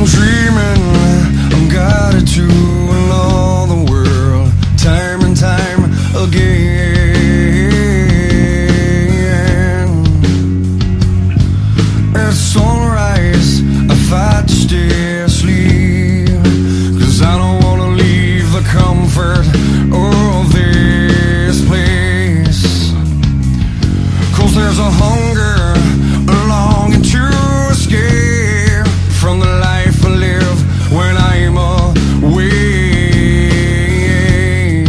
I'm dreaming, I'm guided to another world, time and time again. At sunrise, I fight to stay asleep, 'cause I don't wanna leave the comfort of this place. 'Cause there's a hunger, a longing to escape from the life I live when I'm away.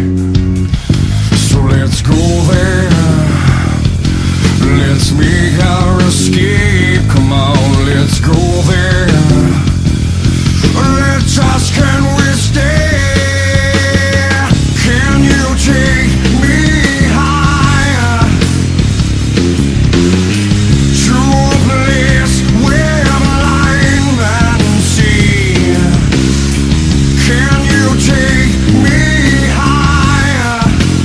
So let's go there, let's make our escape. Come on, let's go there. Let's ask, can we stay? Can you take me higher to a place where blind man see? Can you take me higher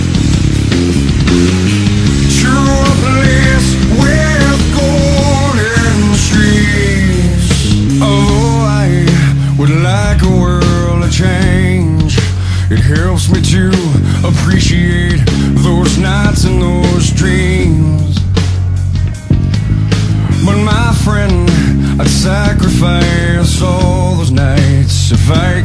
to a place with golden streets? Oh, I would like a world of change. It helps me to appreciate those nights and those dreams. But my friend, I'd sacrifice all those nights if I